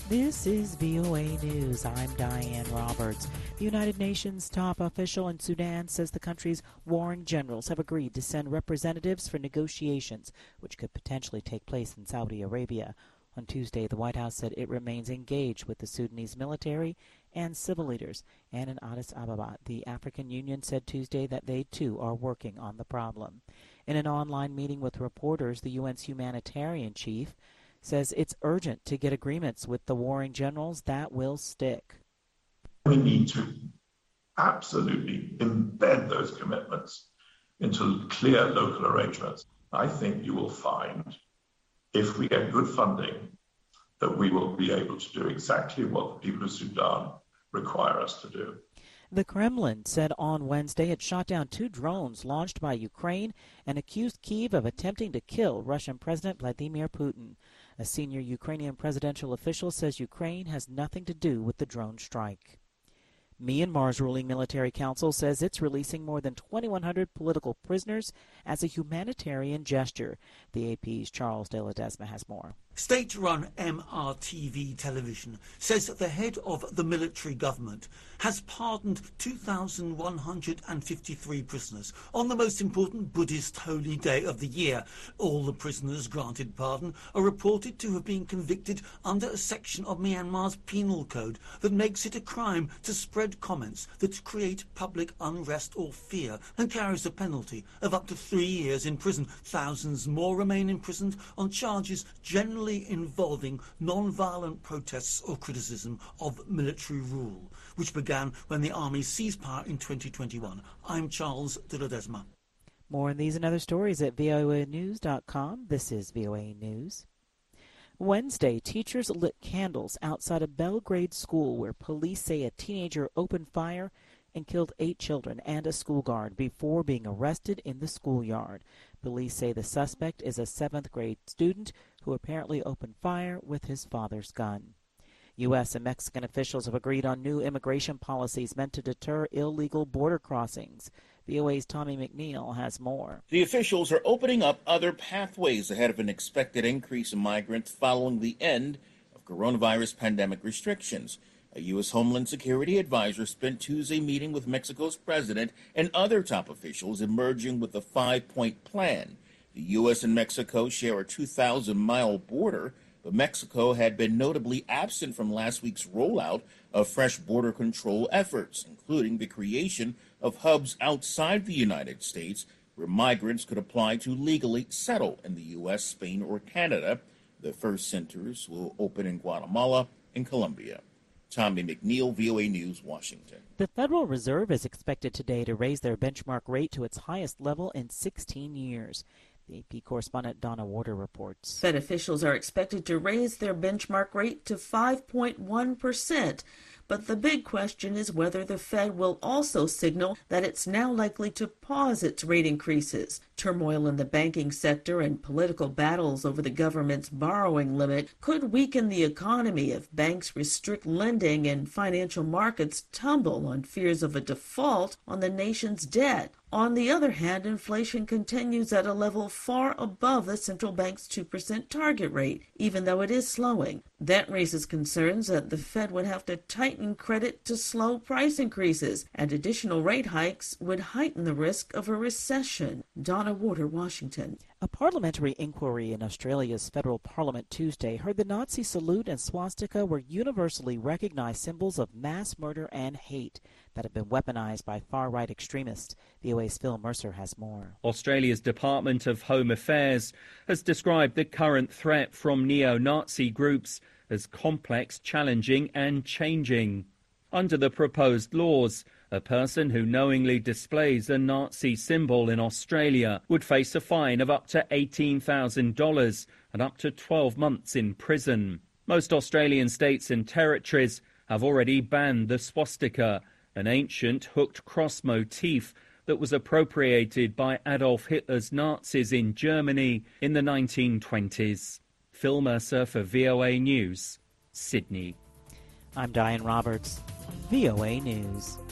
This is VOA News. I'm Diane Roberts. The United Nations top official in Sudan says the country's warring generals have agreed to send representatives for negotiations, which could potentially take place in Saudi Arabia. On Tuesday, the White House said it remains engaged with the Sudanese military and civil leaders. And in Addis Ababa, the African Union said Tuesday that they, too, are working on the problem. In an online meeting with reporters, the UN's humanitarian chief says it's urgent to get agreements with the warring generals that will stick. We need to absolutely embed those commitments into clear local arrangements. I think you will find, if we get good funding, that we will be able to do exactly what the people of Sudan require us to do. The Kremlin said on Wednesday it shot down 2 drones launched by Ukraine and accused Kyiv of attempting to kill Russian President Vladimir Putin. A senior Ukrainian presidential official says Ukraine has nothing to do with the drone strike. Myanmar's ruling military council says it's releasing more than 2,100 political prisoners as a humanitarian gesture. The AP's Charles de Ledesma has more. State-run MRTV television says that the head of the military government has pardoned 2,153 prisoners on the most important Buddhist holy day of the year. All the prisoners granted pardon are reported to have been convicted under a section of Myanmar's penal code that makes it a crime to spread comments that create public unrest or fear and carries a penalty of up to 3 years in prison. Thousands more remain imprisoned on charges generally involving non-violent protests or criticism of military rule, which began when the army seized power in 2021. I'm Charles de Ledesma. More on these and other stories at voanews.com. This is VOA News. Wednesday, teachers lit candles outside a Belgrade school where police say a teenager opened fire and killed 8 children and a school guard before being arrested in the schoolyard. Police say the suspect is a 7th grade student who apparently opened fire with his father's gun. U.S. and Mexican officials have agreed on new immigration policies meant to deter illegal border crossings. VOA's Tommy McNeil has more. The officials are opening up other pathways ahead of an expected increase in migrants following the end of coronavirus pandemic restrictions. A U.S. Homeland Security advisor spent Tuesday meeting with Mexico's president and other top officials, emerging with a 5-point plan. The U.S. and Mexico share a 2,000-mile border, but Mexico had been notably absent from last week's rollout of fresh border control efforts, including the creation of hubs outside the United States where migrants could apply to legally settle in the U.S., Spain, or Canada. The first centers will open in Guatemala and Colombia. Tommy McNeil, VOA News, Washington. The Federal Reserve is expected today to raise their benchmark rate to its highest level in 16 years. The AP correspondent Donna Warder reports. Fed officials are expected to raise their benchmark rate to 5.1%. But the big question is whether the Fed will also signal that it's now likely to pause its rate increases. Turmoil in the banking sector and political battles over the government's borrowing limit could weaken the economy if banks restrict lending and financial markets tumble on fears of a default on the nation's debt. On the other hand, inflation continues at a level far above the central bank's 2% target rate, even though it is slowing. That raises concerns that the Fed would have to tighten credit to slow price increases, and additional rate hikes would heighten the risk of a recession. Donna Warder, Washington. A parliamentary inquiry in Australia's federal parliament Tuesday heard the Nazi salute and swastika were universally recognized symbols of mass murder and hate that have been weaponized by far-right extremists. VOA's Phil Mercer has more. Australia's Department of Home Affairs has described the current threat from neo-Nazi groups as complex, challenging and changing. Under the proposed laws, a person who knowingly displays a Nazi symbol in Australia would face a fine of up to $18,000 and up to 12 months in prison. Most Australian states and territories have already banned the swastika, an ancient hooked cross motif that was appropriated by Adolf Hitler's Nazis in Germany in the 1920s. Phil Mercer for VOA News, Sydney. I'm Diane Roberts, VOA News.